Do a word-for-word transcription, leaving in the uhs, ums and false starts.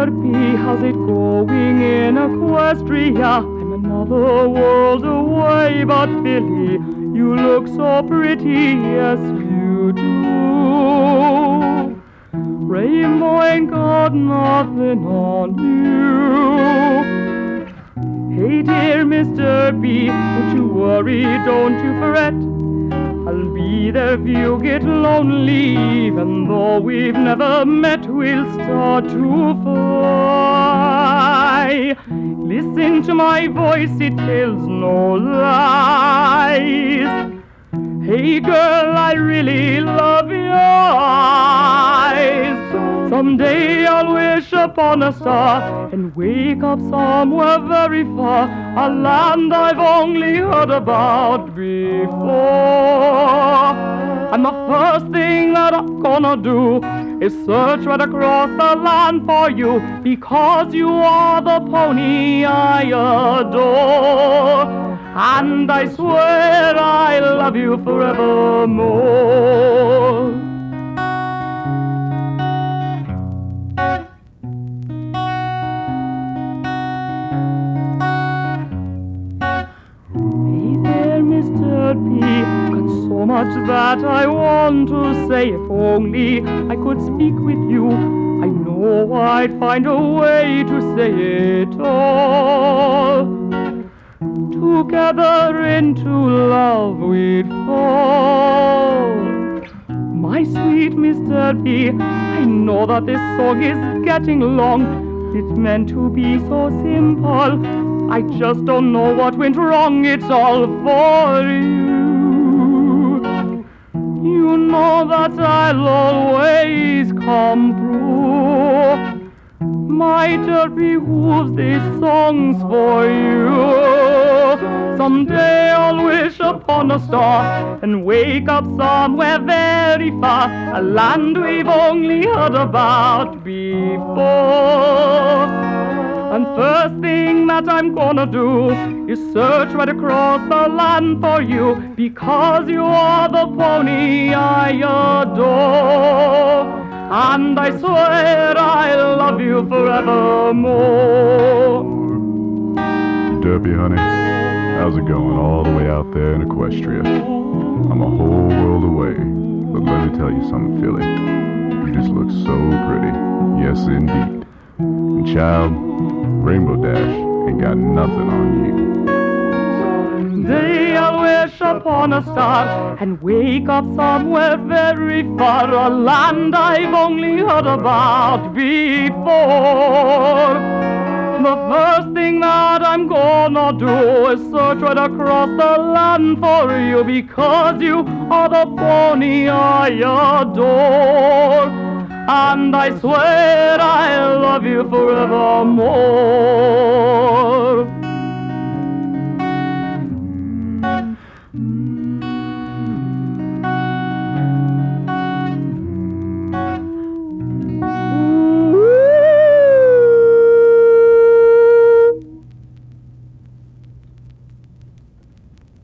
Mister P, how's it going in Equestria? I'm another world away, but Billy, you look so pretty, yes you do. Rainbow ain't got nothing on you. Hey dear Mister B, don't you worry, don't you fret. I'll be there if you get lonely, even though we've never met, we'll start to fly. Listen to my voice, it tells no lies. Hey girl, I really love your eyes. Someday I'll wish upon a star and wake up somewhere very far, a land I've only heard about before. And the first thing that I'm gonna do is search right across the land for you, because you are the pony I adore. And I swear I love you forevermore. Mister P, got so much that I want to say. If only I could speak with you, I know I'd find a way to say it all. Together into love we'd fall. My sweet Mister P, I know that this song is getting long. It's meant to be so simple, I just don't know what went wrong, it's all for you. You know that I'll always come through. My derby hooves, this song's for you. Someday I'll wish upon a star and wake up somewhere very far, a land we've only heard about before. And first thing that I'm gonna do is search right across the land for you, because you are the pony I adore. And I swear I'll love you forevermore. Derpy, honey, how's it going all the way out there in Equestria? I'm a whole world away, but let me tell you something, Philly. You just look so pretty. Yes, indeed. And child, Rainbow Dash ain't got nothing on you. Someday I'll wish upon a star and wake up somewhere very far, a land I've only heard about before. The first thing that I'm gonna do is search right across the land for you, because you are the pony I adore. And I swear I'll love you forevermore.